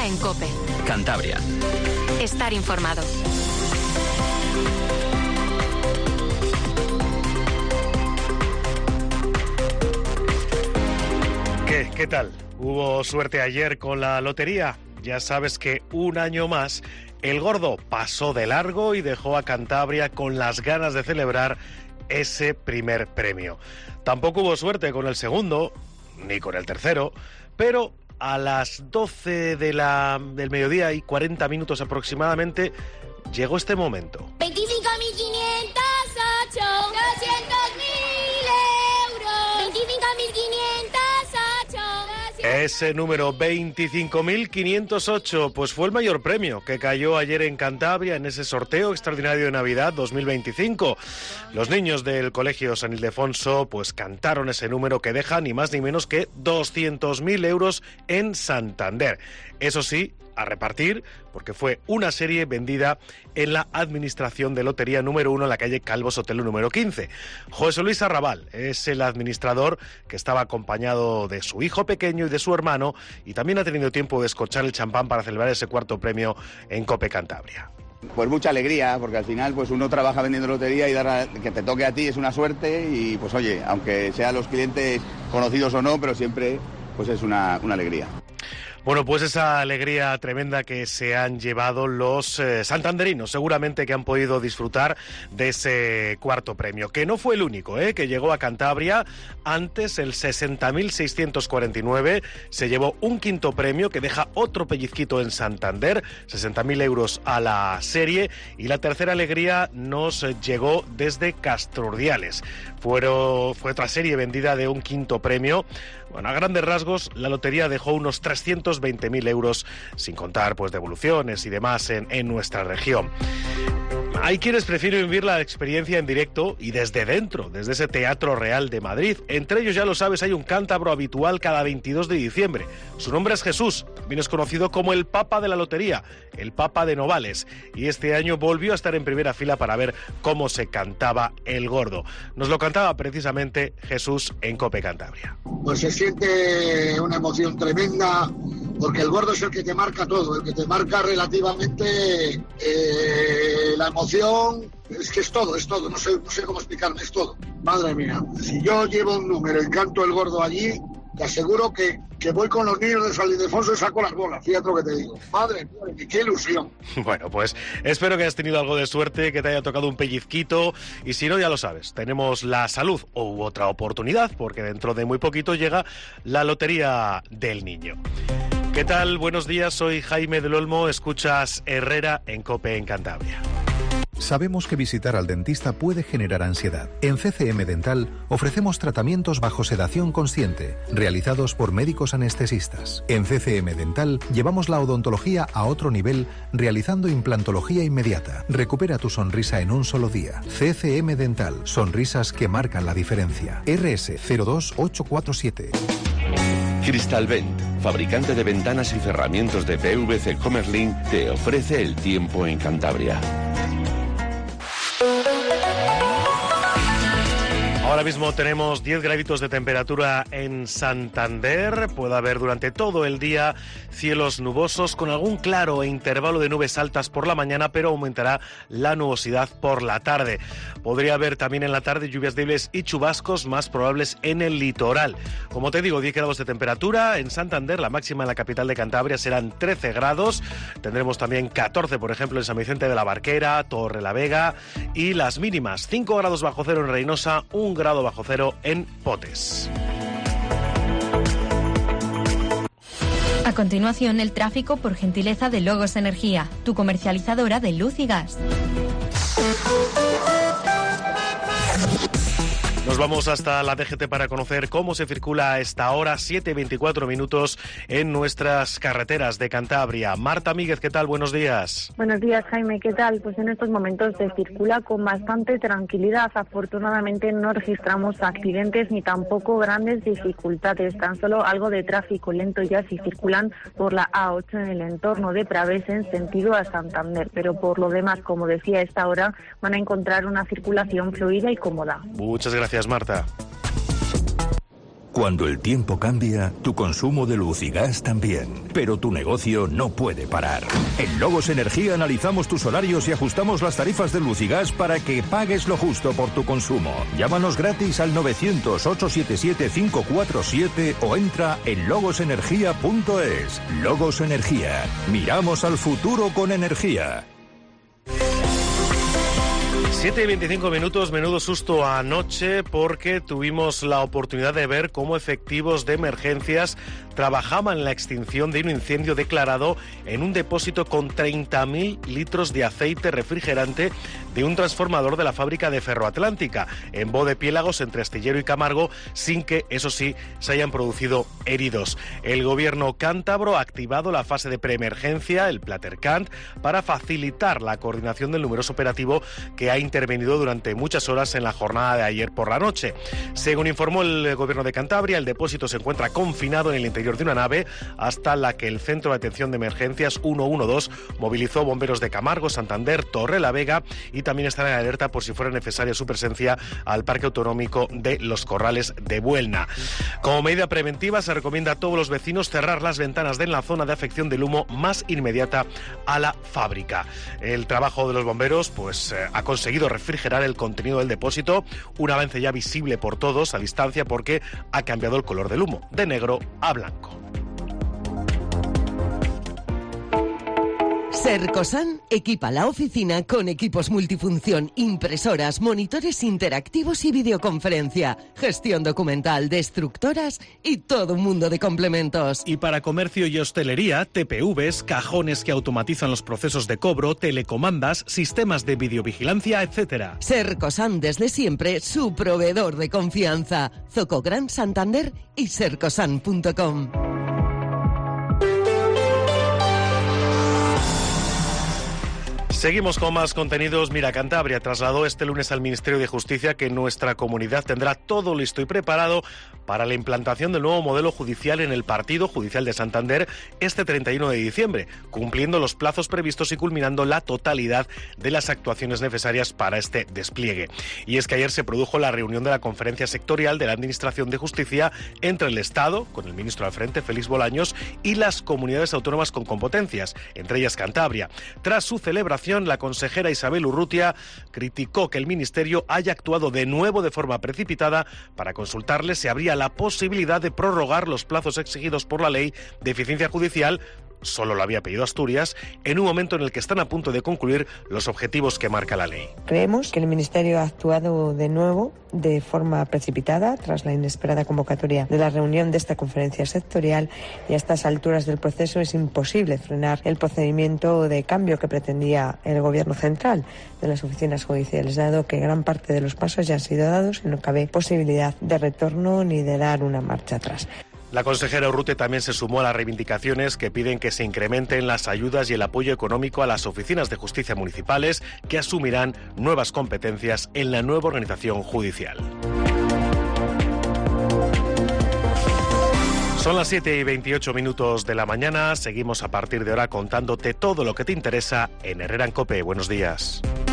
en COPE. Cantabria. Estar informado. ¿Qué tal? ¿Hubo suerte ayer con la lotería? Ya sabes que un año más el gordo pasó de largo y dejó a Cantabria con las ganas de celebrar ese primer premio. Tampoco hubo suerte con el segundo, ni con el tercero, pero a las 12 del mediodía y 40 minutos aproximadamente llegó este momento. 25.508, 200.000 euros. 25.508. Ese número 25.508, pues fue el mayor premio que cayó ayer en Cantabria en ese sorteo extraordinario de Navidad 2025. Los niños del Colegio San Ildefonso pues cantaron ese número que deja ni más ni menos que 200.000 euros en Santander. Eso sí, a repartir, porque fue una serie vendida en la Administración de Lotería número 1 en la calle Calvo Sotelo número 15. José Luis Arrabal es el administrador que estaba acompañado de su hijo pequeño y de su hermano, y también ha tenido tiempo de escorchar el champán para celebrar ese cuarto premio en COPE Cantabria. Pues mucha alegría, porque al final pues uno trabaja vendiendo lotería y que te toque a ti es una suerte, y pues oye, aunque sean los clientes conocidos o no, pero siempre pues es una alegría. Bueno, pues esa alegría tremenda que se han llevado los santanderinos, seguramente que han podido disfrutar de ese cuarto premio, que no fue el único, que llegó a Cantabria. Antes, el 60.649, se llevó un quinto premio que deja otro pellizquito en Santander, 60.000 euros a la serie, y la tercera alegría nos llegó desde Castrurdiales. Fue otra serie vendida de un quinto premio. Bueno, a grandes rasgos, la lotería dejó unos 320.000 euros, sin contar pues devoluciones y demás en nuestra región. Hay quienes prefieren vivir la experiencia en directo y desde dentro, desde ese Teatro Real de Madrid. Entre ellos, ya lo sabes, hay un cántabro habitual cada 22 de diciembre. Su nombre es Jesús, también es conocido como el Papa de la Lotería, el Papa de Novales. Y este año volvió a estar en primera fila para ver cómo se cantaba el gordo. Nos lo cantaba precisamente Jesús en COPE Cantabria. Pues se siente una emoción tremenda, porque el gordo es el que te marca todo, el que te marca relativamente la emoción. Es que es todo, no sé cómo explicarme, es todo. Madre mía, si yo llevo un número y canto el gordo allí, te aseguro que voy con los niños de San Ildefonso y saco las bolas, fíjate lo que te digo. Madre mía, qué ilusión. Bueno, pues espero que hayas tenido algo de suerte, que te haya tocado un pellizquito, y si no, ya lo sabes, tenemos la salud u otra oportunidad, porque dentro de muy poquito llega la Lotería del Niño. ¿Qué tal? Buenos días, soy Jaime del Olmo, escuchas Herrera en COPE en Cantabria. Sabemos que visitar al dentista puede generar ansiedad. En CCM Dental ofrecemos tratamientos bajo sedación consciente, realizados por médicos anestesistas. En CCM Dental llevamos la odontología a otro nivel, realizando implantología inmediata. Recupera tu sonrisa en un solo día. CCM Dental, sonrisas que marcan la diferencia. RS 02847. Cristalvent, fabricante de ventanas y cerramientos de PVC Comerlin, te ofrece el tiempo en Cantabria. Ahora mismo tenemos 10 graditos de temperatura en Santander. Puede haber durante todo el día cielos nubosos con algún claro e intervalo de nubes altas por la mañana, pero aumentará la nubosidad por la tarde. Podría haber también en la tarde lluvias débiles y chubascos más probables en el litoral. Como te digo, 10 grados de temperatura en Santander. La máxima en la capital de Cantabria serán 13 grados. Tendremos también 14, por ejemplo, en San Vicente de la Barquera, Torrelavega, y las mínimas 5 grados bajo cero en Reynosa, 1 grado bajo cero en Potes. A continuación, el tráfico por gentileza de Logos Energía, tu comercializadora de luz y gas. Nos vamos hasta la DGT para conocer cómo se circula a esta hora, 7:24 minutos, en nuestras carreteras de Cantabria. Marta Míguez, ¿qué tal? Buenos días. Buenos días, Jaime, ¿qué tal? Pues en estos momentos se circula con bastante tranquilidad. Afortunadamente no registramos accidentes ni tampoco grandes dificultades, tan solo algo de tráfico lento ya si circulan por la A8 en el entorno de Pravés en sentido a Santander. Pero por lo demás, como decía, a esta hora van a encontrar una circulación fluida y cómoda. Muchas gracias, Marta. Cuando el tiempo cambia, tu consumo de luz y gas también. Pero tu negocio no puede parar. En Logos Energía analizamos tus horarios y ajustamos las tarifas de luz y gas para que pagues lo justo por tu consumo. Llámanos gratis al 900-877-547 o entra en logosenergia.es. Logos Energía. Miramos al futuro con energía. 7:25 minutos, menudo susto anoche porque tuvimos la oportunidad de ver cómo efectivos de emergencias trabajaban en la extinción de un incendio declarado en un depósito con 30.000 litros de aceite refrigerante de un transformador de la fábrica de Ferroatlántica, en Bodepiélagos, entre Astillero y Camargo, sin que, eso sí, se hayan producido heridos. El gobierno cántabro ha activado la fase de preemergencia, el Platercant, para facilitar la coordinación del numeroso operativo que ha intervenido durante muchas horas en la jornada de ayer por la noche. Según informó el gobierno de Cantabria, el depósito se encuentra confinado en el interior de una nave hasta la que el Centro de Atención de Emergencias 112 movilizó bomberos de Camargo, Santander, Torrelavega y también están en alerta por si fuera necesaria su presencia al Parque Autonómico de Los Corrales de Buelna. Como medida preventiva se recomienda a todos los vecinos cerrar las ventanas de la zona de afección del humo más inmediata a la fábrica. El trabajo de los bomberos ha conseguido refrigerar el contenido del depósito, un avance ya visible por todos a distancia porque ha cambiado el color del humo, de negro a blanco. Sercosan equipa la oficina con equipos multifunción, impresoras, monitores interactivos y videoconferencia, gestión documental, destructoras y todo un mundo de complementos. Y para comercio y hostelería, TPVs, cajones que automatizan los procesos de cobro, telecomandas, sistemas de videovigilancia, etc. Sercosan, desde siempre, su proveedor de confianza. Zoco Gran Santander y sercosan.com. Seguimos con más contenidos. Mira, Cantabria trasladó este lunes al Ministerio de Justicia que nuestra comunidad tendrá todo listo y preparado para la implantación del nuevo modelo judicial en el Partido Judicial de Santander este 31 de diciembre, cumpliendo los plazos previstos y culminando la totalidad de las actuaciones necesarias para este despliegue. Y es que ayer se produjo la reunión de la Conferencia Sectorial de la Administración de Justicia entre el Estado, con el ministro al frente, Félix Bolaños, y las comunidades autónomas con competencias, entre ellas Cantabria. Tras su celebración, la consejera Isabel Urrutia criticó que el Ministerio haya actuado de nuevo de forma precipitada para consultarle si habría la posibilidad de prorrogar los plazos exigidos por la Ley de Eficiencia Judicial. Solo lo había pedido Asturias, en un momento en el que están a punto de concluir los objetivos que marca la ley. Creemos que el Ministerio ha actuado de nuevo de forma precipitada tras la inesperada convocatoria de la reunión de esta conferencia sectorial y a estas alturas del proceso es imposible frenar el procedimiento de cambio que pretendía el Gobierno central de las oficinas judiciales, dado que gran parte de los pasos ya han sido dados y no cabe posibilidad de retorno ni de dar una marcha atrás. La consejera Urrutia también se sumó a las reivindicaciones que piden que se incrementen las ayudas y el apoyo económico a las oficinas de justicia municipales que asumirán nuevas competencias en la nueva organización judicial. Son las 7:28 de la mañana. Seguimos a partir de ahora contándote todo lo que te interesa en Herrera en COPE. Buenos días.